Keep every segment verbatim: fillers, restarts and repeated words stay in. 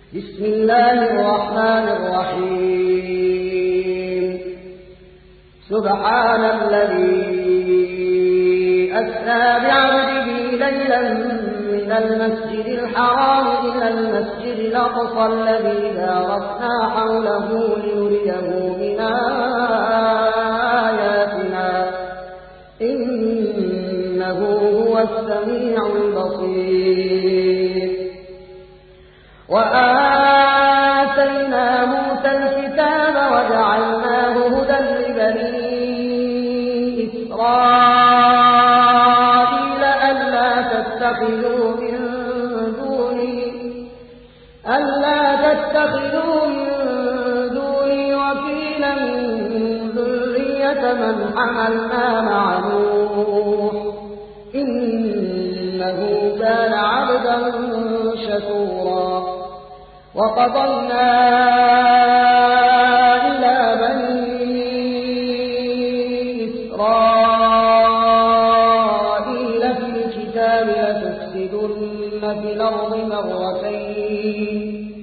بسم الله الرحمن الرحيم سبحان الذي أسرى بعبده ليلا من المسجد الحرام إلى المسجد الأقصى الذي باركنا حوله لنريه من آياتنا إنه هو السميع البصير. وآتينا موسى الكتاب وجعلناه هدى لبني إسرائيل ألا تتخذوا من دوني ألا تتخذوا من دوني وكيلا ذرية من حملنا مع نوح إنه كان عبدا شكورا. وقضينا إلى بني إسرائيل في الكتاب لتفسدن في الأرض مرتين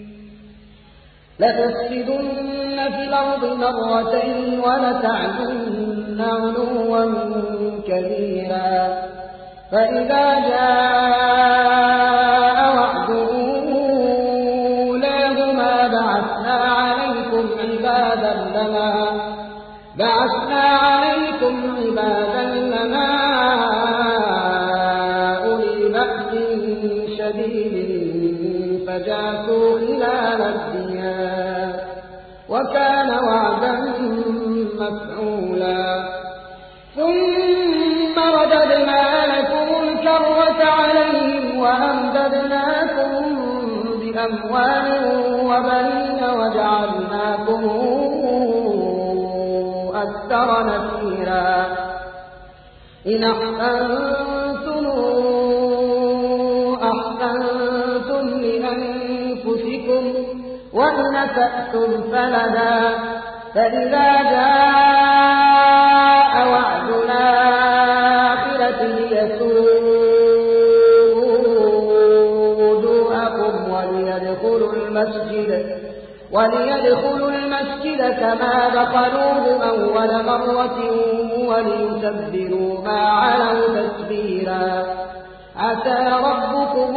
لتفسدن في الأرض مرتين ولتعلن علوا كبيرا. فإذا جاء وعد أولاهما بعثنا عليكم عبادا لنا بعثنا عليكم عبادا لنا أولي بأس شديد فجاسوا خلال الديار وكان وعدا مفعولا. ثم رددنا لكم الكرة عليهم وأمددناكم بأموال وبنين وجعلناكم أكثر نفيرا. إن أحسنتم أحسنتم لأنفسكم وإن أسأتم فلها. فإذا جاء وعد الآخرة ليسوءوا وجوهكم وليدخلوا المسجد وليدخلوا المسجد كما دخلوه أول مرة وليتبروا ما علوا تتبيرا. عسى ربكم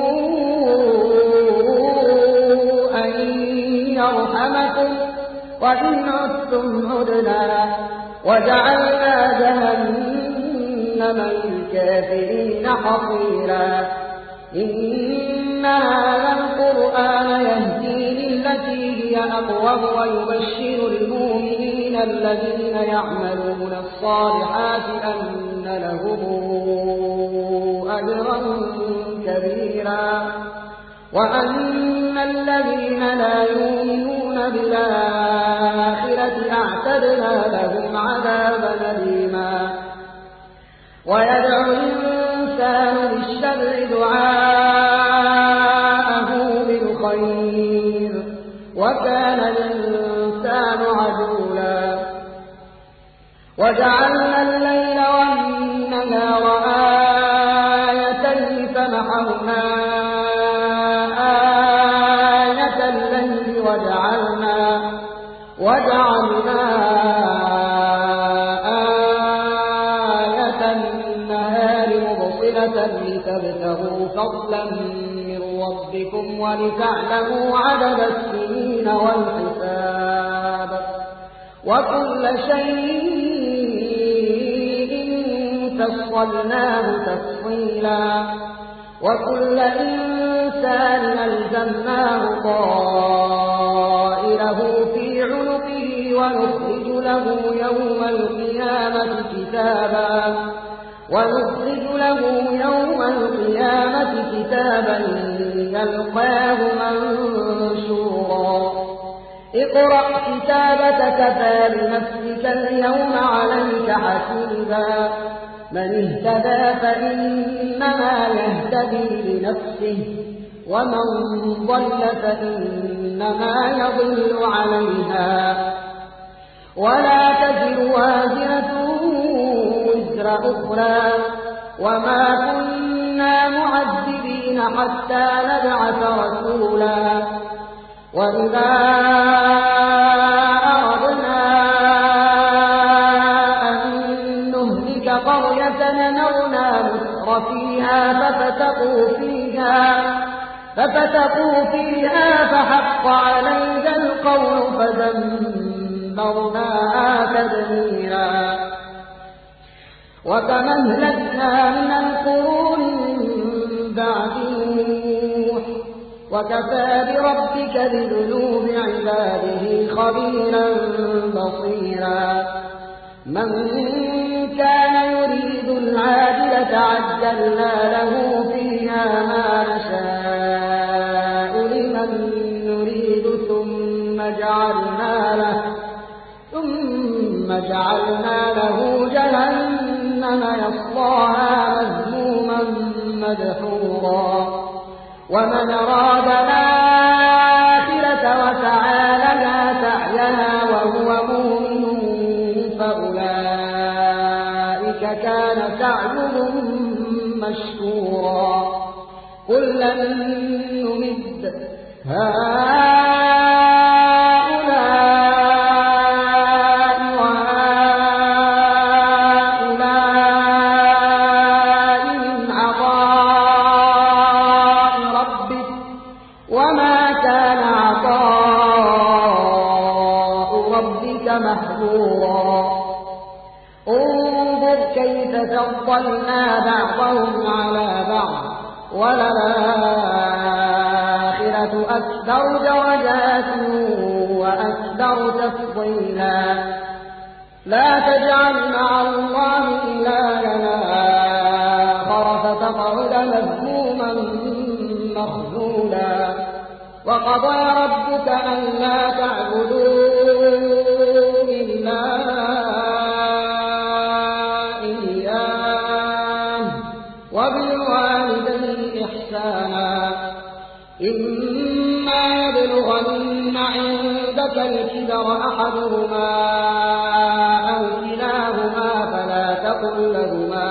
أن يرحمكم وإن عدتم عدنا وجعلنا جهنم للكافرين حصيرا. إن هذا القرآن يهدي للتي هي أقوم ويبشر المؤمنين الذين يعملون الصالحات أن لهم أجرا كبيرا وأن الذين لا يؤمنون بالآخرة أعتدنا لهم عذابا أليما. ويدعو الإنسان بالشر دعاءه بالخير وكان الإنسان عجولا. وجعلنا الليل والنهار آيتين فمحونا آية الليل وجعلنا وجعلنا آية النهار مبصرة لتبتغوا فضلا من ربكم ولتعلموا عدد السنين والحساب وكل شيء فصلناه تفصيلا. وكل إنسان ألزمناه طائره في عنقه ونخرج له يوم القيامة كتابا ونخرج له يوم القيامة كتابا يلقاه منشورا. اقرأ كتابك كفى بنفسك اليوم عليك حسيبا. من اهتدى فإنما يهتدي لنفسه ومن ضل فإنما يضل عليها ولا تزر وازرة وزر أخرى وما كنا معذبين حتى نبعث رسولا وإذا أردنا أن نهلك قرية أمرنا متر فيها ففتقوا فيها ففتقوا فيها فحق عليها القول فدمرناها تدميرا وكما أهلكنا من القرون من بعد نوح وكفى بربك بذنوب عباده خبيرا بصيرا من كان يريد العاجلة عجلنا له فيها ما نشاء لمن نريد ثم جعلنا له ثم جعلنا له جهنم يصلاها مذموما مدحورا ومن أراد الآخرة وسعى لها سعيها وهو مؤمن فأولئك كان سعيهم مشكورا كلا نمد هؤلاء وهؤلاء من عطاء ربك وما كان عطاء ربك محظورا انظر كيف فضلنا بعضهم على بعض وللآخرة أكثر درجات وأكثر تفضيلا لا تجعل مع الله إلها آخر فتقعد مذموما مخذولا وقضى ربك ألا تعبدوا إلا وبالوالدين إحسانا إما يبلغن عندك الكبر أحدهما أو كلاهما فلا تقل لهما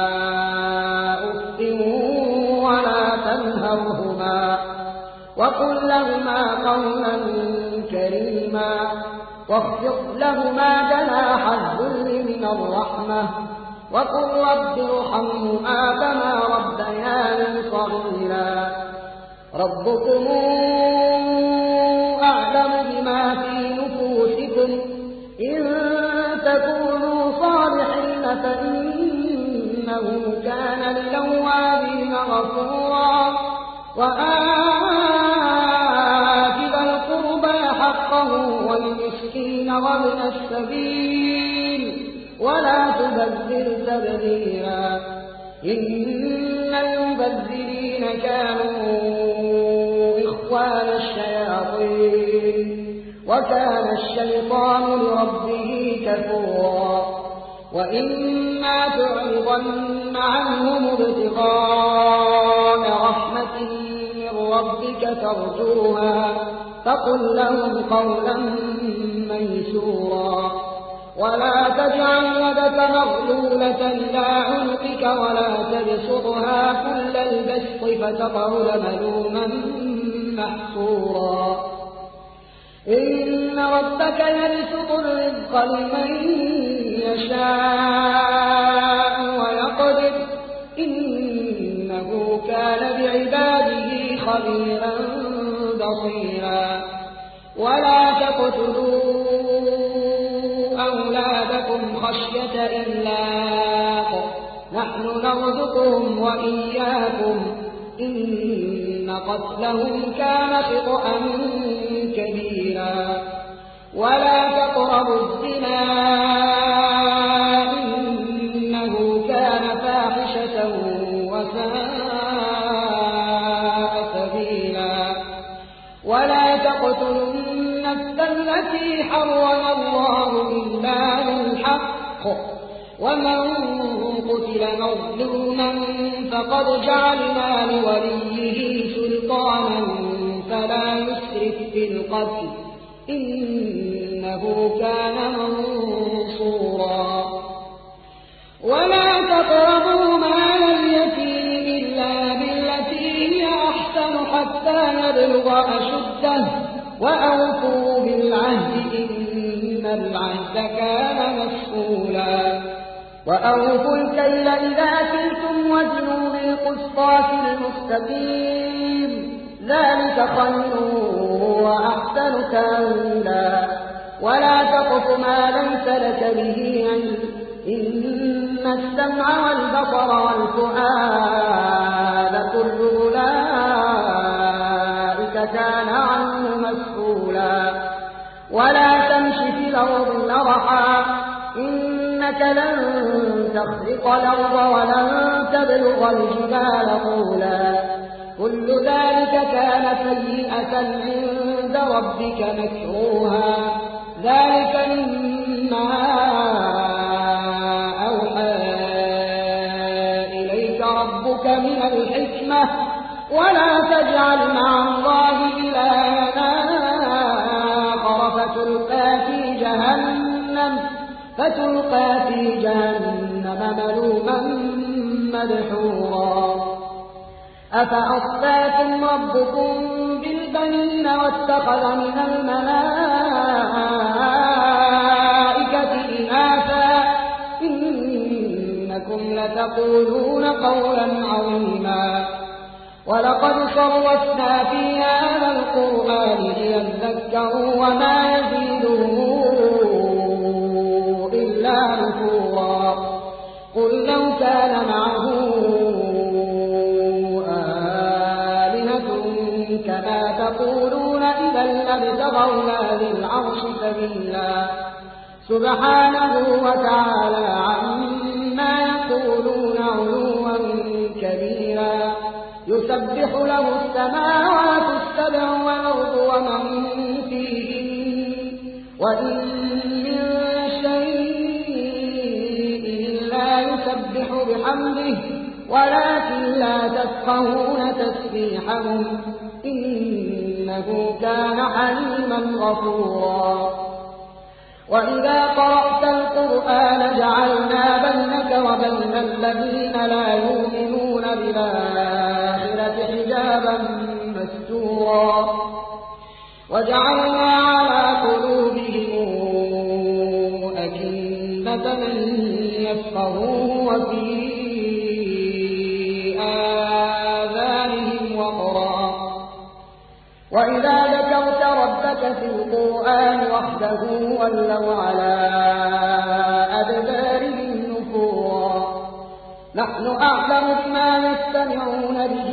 أف ولا تنهرهما وقل لهما قولا كريما واخفض لهما جناح الذل من الرحمة وقل رب ارحمهما كما ربياني صغيرا ربكم أعلم بما في نفوسكم إن تكونوا صالحين فإنه كان للأوابين غفورا وآت ذا القربى حقه والمسكين وابن السبيل ولا تبذر تبذيرا إن المبذرين كانوا إخوان الشياطين وكان الشيطان لربه كفورا وإما تعرضن عنهم ابتغاء رحمة من ربك ترجوها فقل لهم قولا ميسورا ولا تجعل يدك مغلولة إلى عنقك ولا تبسطها كل البسط فتقعد ملوما محصورا إن ربك يبسط الرزق لمن يشاء ويقدر إنه كان بعباده خبيرا بصيرا ولا تقتلوا أولادكم خشية إملاق نحن نرزقهم وإياكم إن قتلهم كان خطأ كبيرا ولا تقربوا الزنا إنه كان فاحشة وساء سبيلا ولا تقتلوا النفس التي حرم الله إلا بالحق ومن قتل مظلوما فقد جعلنا لوليه سلطانا فلا يسرف في القتل إنه كان منصورا ولا تقربوا مال اليتيم إلا بالتي هي أحسن حتى يبلغ أشده كان مسؤولا وأوفوا الكيل إذا كلتم وزنوا بالقسطاس المستقيم ذلك خير وأحسن تأويلا ولا تقف ما ليس لك به علم إن السمع والبصر والفؤاد كل أولئك كان عنه مسؤولا ولا تمش في الأرض مرحا إنك لن تخرق الأرض ولن تبلغ الجبال طولا كل ذلك كان سيئة عند ربك مكروها ذلك مما أوحى إليك ربك من الحكمة ولا تجعل مع الله إلها آخر فتلقى في جهنم فتلقى في جهنم ملوما مدحورا أفأصفاكم ربكم بالبنين واتخذ من الملائكة إناثا إنكم لتقولون قولا عظيما ولقد صرفنا في هذا القرآن ليذكروا وما يزيدهم إلا نفورا قل لو كان معه كما تقولون إذا لابتغوا للعرش سبيلا سبحانه وتعالى عما يقولون علوا كبيرا يسبح له السماوات السبع والأرض ومن فيهن وإن من شيء لا يسبح بحمده ولكن لا تفقهون تسبيحهم إنه كان حليما غفورا وإذا قرأت القرآن جعلنا بينك وبين الذين لا يؤمنون بالآخرة حجابا مستورا وجعلنا على قلوبهم أكنة أن يفقهوه وفي آذانهم وقرا وإذا ذكرت ربك في القرآن وحده ولوا على أدبارهم نفورا نحن أعلم بما يستمعون به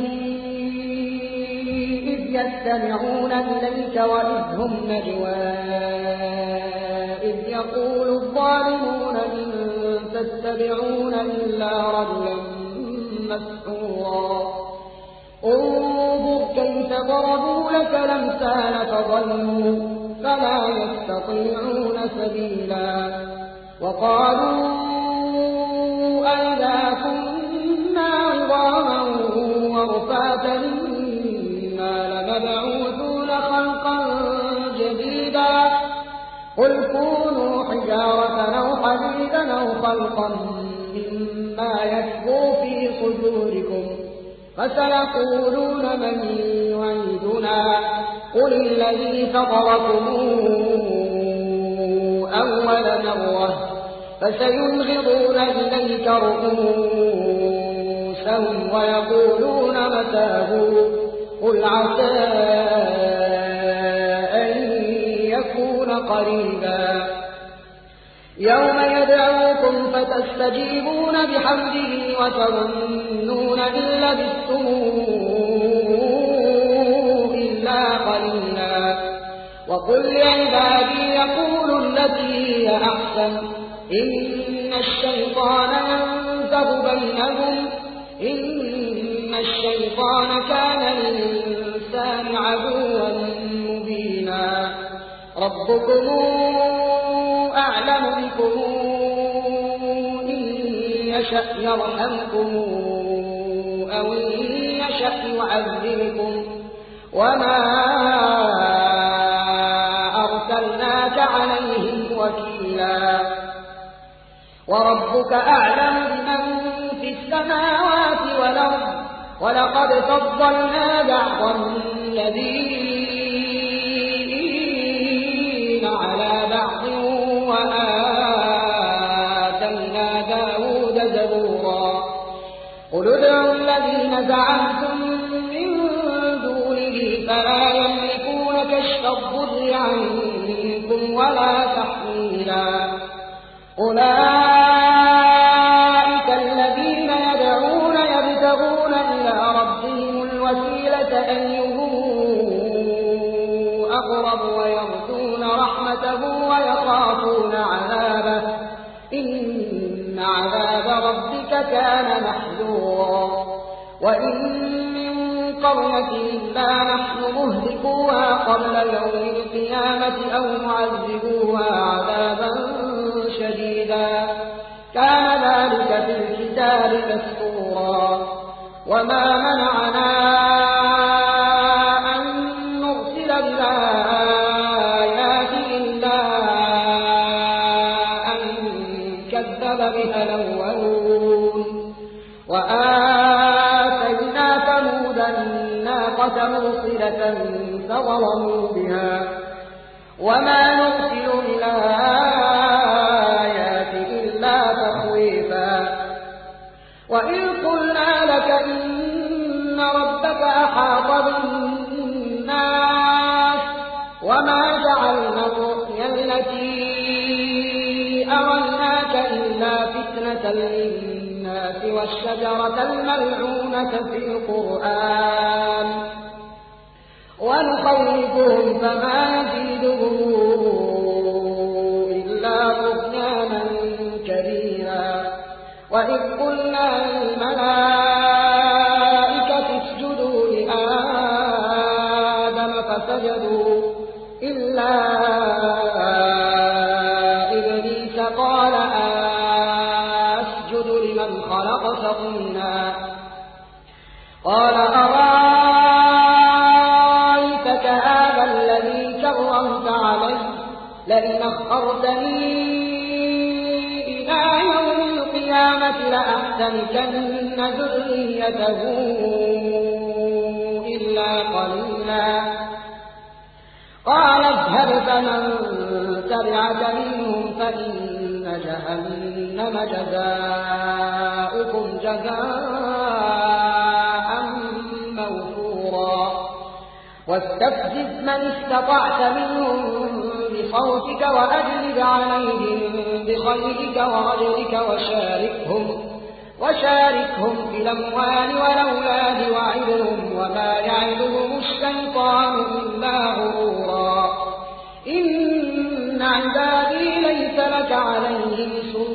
إذ يستمعون إليك وإذ هم نجوى إذ يقول الظالمون إن تتبعون إلا رجلا مسحورا انظر كيف ضربوا لك الأمثال فضلوا فلا يستطيعون سبيلا وقالوا أئذا كنا عظاما ورفاتا إنا لمبعوثون خلقا جديدا قل كونوا حجارة أو حديدا أو خلقا مما يكبر في صدوركم فسيقولون من يعيدنا قل الذي فطركم أول مرة فسينغضون إليك رؤوسهم ويقولون متاه قل عسى أن يكون قريبا يوم يدعوكم فتستجيبون بحمده وتظنون إن لبثتم إلا قليلا وقل لعبادي يقولوا التي هي أحسن إن الشيطان ينزغ بينهم إن الشيطان كان للإنسان عدوا مبينا ربكم أعلم بكم إن يشأ يرحمكم أو إن يشأ يعذبكم وما أرسلناك عليهم وكيلا وربك أعلم بمن في السماوات والأرض ولقد فضلنا بعض النبيين على بعض وآخر زعمتم من دونه فلا يملكون كشف الضر عنكم ولا تحويلا. أولئك الذين يدعون يبتغون إلى ربهم الوسيلة أيهم أقرب ويرجون رحمته ويخافون عذابه إن عذاب ربك كان محذورا. وإن من قرية إلا نحن مهلكوها قبل يوم القيامة أو معذبوها عذابا شديدا كان ذلك في الكتاب مسطورا. وما منعنا أن نرسل بالآيات إلا أن كذب بها الأولون وآتينا ثمود الناقة مبصرة فظلموا بها وما نرسل بالآيات إلا تخويفا. وإذ قلنا لك إن ربك أحاط بالناس وما جعلنا الرؤيا التي أرناك إلا فتنة للناس والشجرة الملعونة في القرآن ونخوفهم فما يزيدهم إلا طغيانا كبيرا. وإذ قلنا للملائكة اسجدوا لآدم فسجدوا إلا إبليس قال أسجد لمن خلقت طينا قال أرأيتك هذا الذي كرمت علي لئن أخرتني إلى يوم القيامة لأحتنكن ذريته إلا قليلا. قال اذهب فمن تبعك منهم فإن جهنم جزاؤكم جزاء موفورا. واستفزز من استطعت منهم بصوتك وأجلب عليهم بخيلك ورجلك وشاركهم وشاركهم في الأموال والأولاد وعدهم وما يعدهم الشيطان إلا غرورا. إن عبادي ليس لك عليهم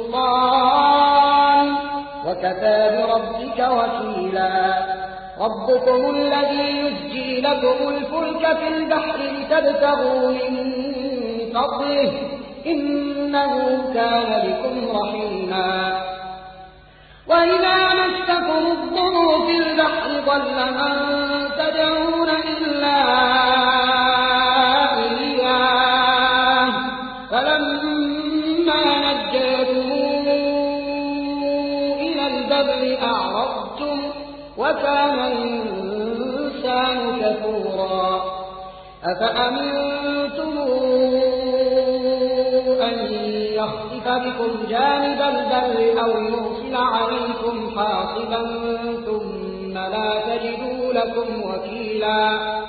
سلطان وكفى بربك وكيلا. ربكم الذي يسجي لكم الفلك في البحر لتبتغوا من فضله إنه كان بكم رحيما. وإذا مسكم الضر في البحر ضل من تدعون إلا إياه فلما نجاكم إلى البر أعرضتم وكان الإنسان كفورا. أفأمنتم أن يخسف بكم جانب البر أو يرسل عليكم حاصبا ثم لا تجدوا لكم وكيلا.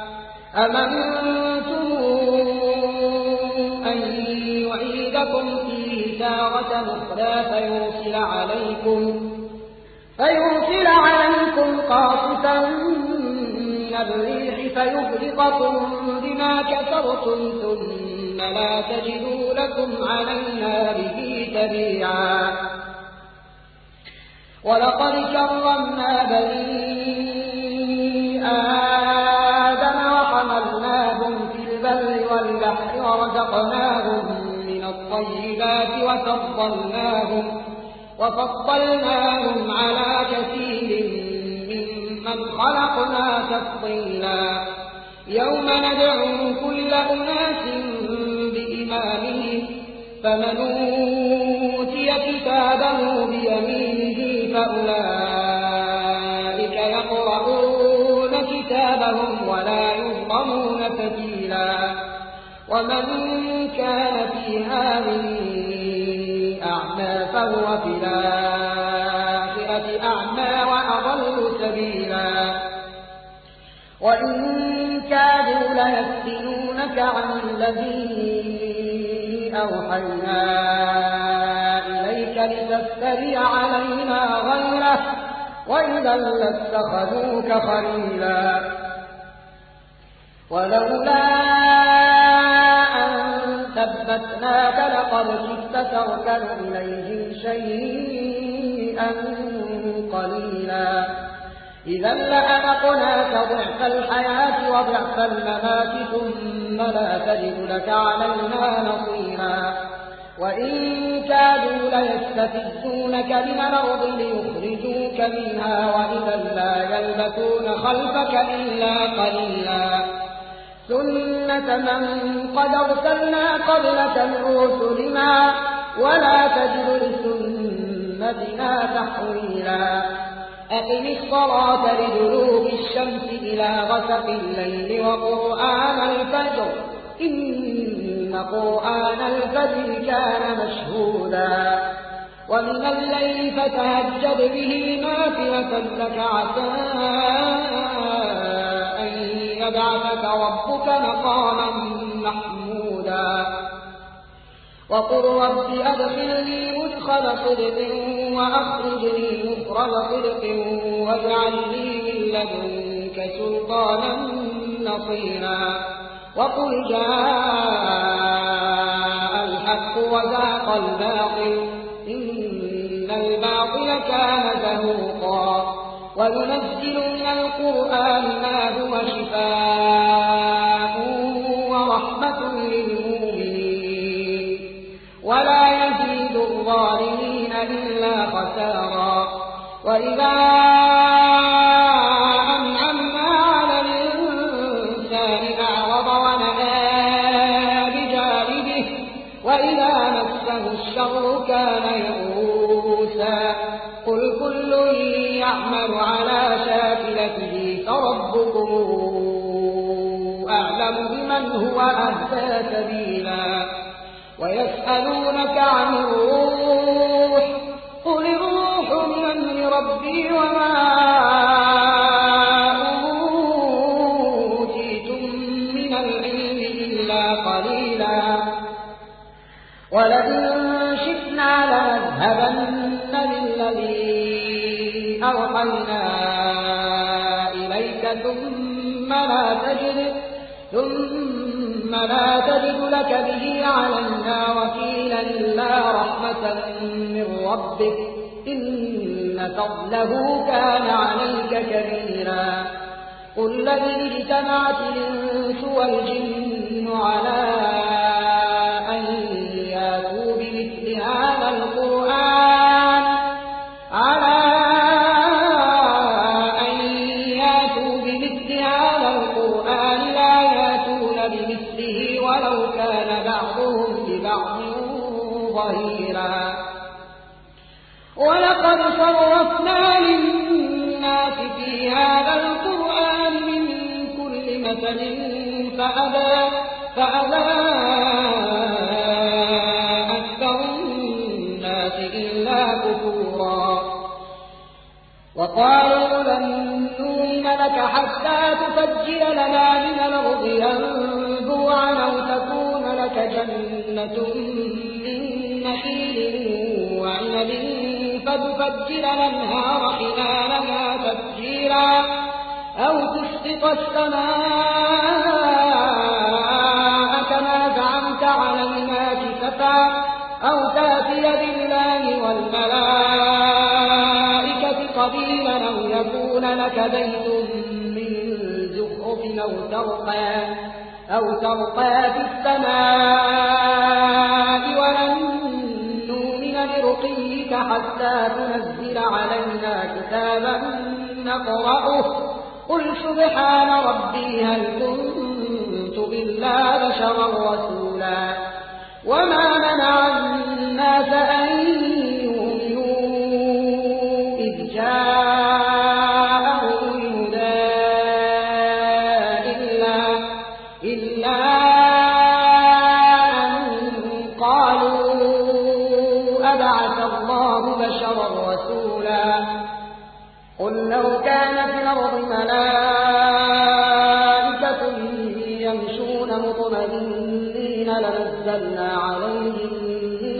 أمنتم أن يعيدكم فيه تارة أخرى فيرسل عليكم فيرسل عليكم قاصفا من الريح فيغرقكم بما كفرتم ثم لا تجدوا لكم علينا به تبيعا. ولقد كرمنا بني آدم وحملناهم في البر والبحر ورزقناهم من الطيبات وفضلناهم وفضلناهم على كثير ممن خلقنا تفضيلا. يوم ندعو كل أناس بإمامهم فمن أوتي كتابه بيمينه فأولئك يقرؤون كتابهم ولا يظلمون فتيلا. ومن كان في هذه أعمى فهو في الآخرة أعمى وأضل سبيلا. وإن كادوا ليفتنونك عن الذي أوحينا إليك لتفتري علينا غيره وإذا لاتخذوك خليلا ولولا أن ثبتناك لقد كدت تركن إليهم شيئا قليلا إذا لأذقناك ضعف الحياة وضعف الممات ثم لا تجد لك علينا نصيرا وإن كادوا ليستفزونك من الأرض ليخرجوك منها وإذا لا يلبثون خلفك إلا قليلا سنة من قد أرسلنا قبلك من رسلنا ولا تجد لسنتنا تحويلا أقم الصلاة لدلوك الشمس إلى غسق الليل وقرآن الفجر إن قرآن الفجر كان مشهودا ومن الليل فتهجد به نافلة لك عسى أن يبعثك ربك مقاما محمودا وقل رب أدخلني مدخل صدق وأخرجني مخرج صدق واجعل لي من لدنك سلطانا نصيرا وقل جاء الحق وزاق الباطل إن الباطل كان زهوقا وننزل من القرآن ما هو شفاء ورحمة للمؤمنين ولا يزيد الظالمين إلا خسارا وإذا أنعمنا على الإنسان أعرض ونأى بجانبه وإذا مسه الشر كان يئوسا قل كل يعمل على شاكلته فربكم أعلم بمن هو أهدى سبيلا ويسألونك عن الروح قل الروح من أمر ربي وما أوتيتم من العلم إلا قليلا ولئن شئنا لنذهبن بالذي أوحينا إليك ثم لا تجد ثم لا تجد لك به علينا وكيلا إلا رحمة من ربك إن فضله كان عليك كبيرا قل لئن اجتمعت الإنس والجن على أن ياتوا بمثل هذا القرآن على أن ياتوا بمثل هذا القرآن لا ياتون بمثله ولو كان بعضهم لبعض ظهيرا ولقد صرفنا للناس في هذا القرآن من كل مثل فأبى فأبى أكثر الناس إلا كفورا وقالوا لن نؤمن لك حتى تفجر لنا من الأرض ينبوعا أو تكون لك جنة من نخيل وعنب فتفجر الأنهار خلالها تفجيرا أو تسقط السماء كما زعمت علينا كسفا أو تأتي بالله والملائكة قبيلا أو يكون لك بيت من زخرف أو ترقى أو ترقى في السماء ولن نؤمن لرقيك حتى تنزل علينا كتابا نقرأه قل سبحان ربي هل كنت إلا بشرا رسولا وما منع الناس أن يؤمنوا إذ جاءهم الهدى إلا, إلا أن قالوا أبعث الله بشرا رسولا قل لو كان في الأرض ملائكة مطمئنين لنزلنا عليهم من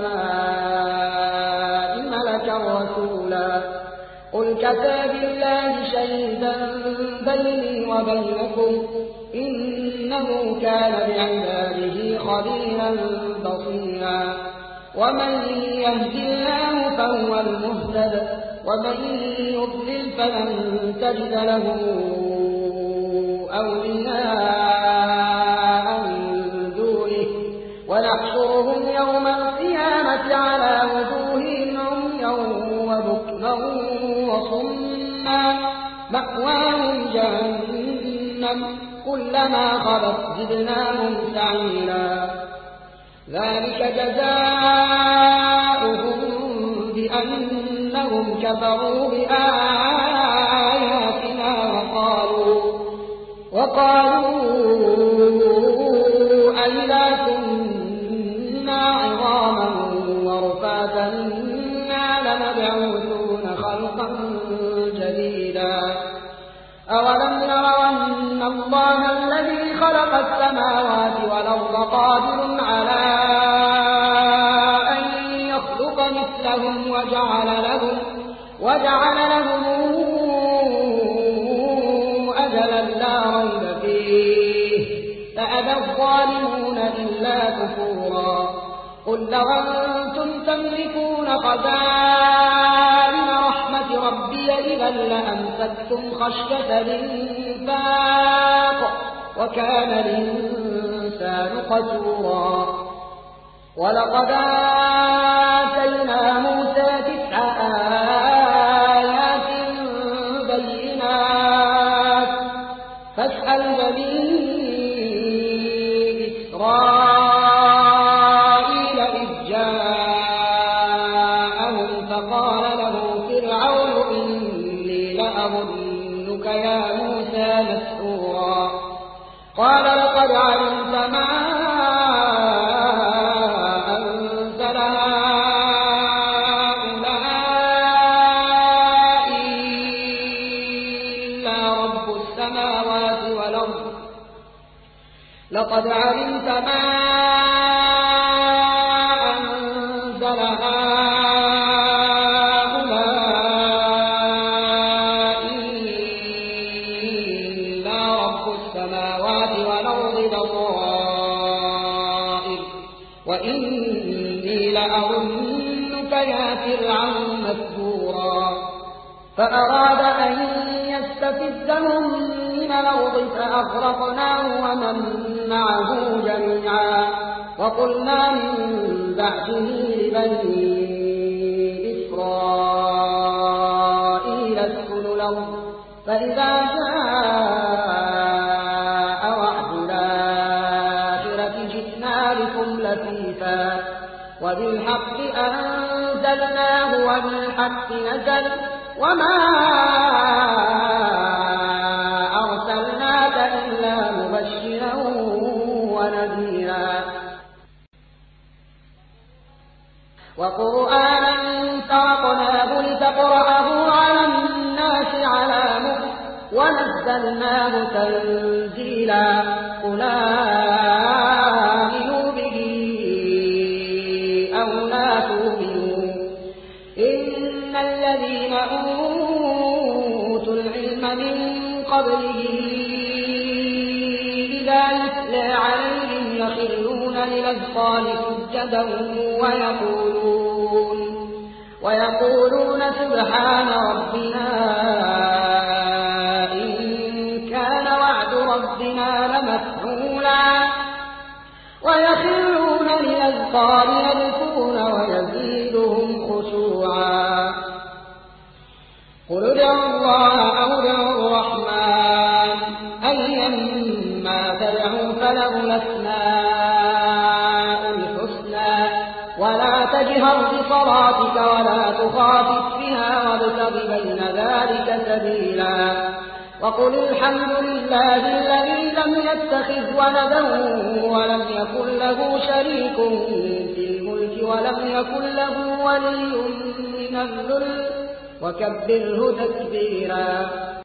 السماء ملكا رسولا قل كفى بالله شهيدا بيني وبينكم إنه كان بعباده خبيرا بصيرا ومن يهد الله فهو المهتد ومن يضلل فلن تجد له أولياء من دونه ونحشرهم يوم القيامة على وجوههم عميا وبكما وصما مأواهم جهنم كلما خبت زدناهم سعيرا ذلك جزاؤهم بأنهم كفروا بآياتنا وقالوا وقالوا أئذا كنا عظاما ورفاتا إنا لمبعوثون خلقا جديدا أولم يروا أن الله الذي خلق السماوات والأرض قادر على أن يخلق مثلهم وجعل لهم وجعل لهم أجلا لا ريب فيه فأبى الظالمون إلا كفورا قل لو أنتم تملكون خزائن رحمة ربي إذا لأمسكتم خشية الإنفاق وكان الإنسان قتورا ولقد آتينا موسى تسع آيات بينات فاسأل بني إسرائيل إذ جاءهم فقال له فرعون إني لأظنك يا موسى مسحورا قال لقد علمت ما أنزل هؤلاء إلا رب السماوات والأرض لقد علمت ما أنزل هؤلاء إلا رب السماوات والأرض بصائر وإني لأظنك يا فرعون مثبورا فأراد أن يستفزهم من الأرض فأغرقناه ومن معه جميعا وقلنا من بعده لبني إسرائيل اسكنوا الأرض فإذا جاء وعد الآخرة جئنا بكم لفيفا وبالحق أنزلناه وبالحق نزل وما أرسلناك إلا مبشرا ونذيرا وقرآنا فرقناه لتقرأه على الناس على مكث ونزلناه تنزيلا قل آمنوا به أو لا تؤمنوا إن الذين أوتوا العلم من قبله إذا يتلى عليهم يخرون للأذقان سجدا ويقولون ويقولون سبحان ربنا إن كان وعد ربنا لمفعولا ويخرون للأذقان يبكون ويزيدهم خشوعا قل ادعوا الله أو ادعوا الرحمن أيما تدعوا فله الأسماء الحسنى ولا تجهر بصلاتك ولا تخافت بها وابتغ بين ذلك سبيلا وقل الحمد لله الذي لم يتخذ ولدا ولم يكن له شريك في الملك ولم يكن له ولي من الذل وكبره تكبيرا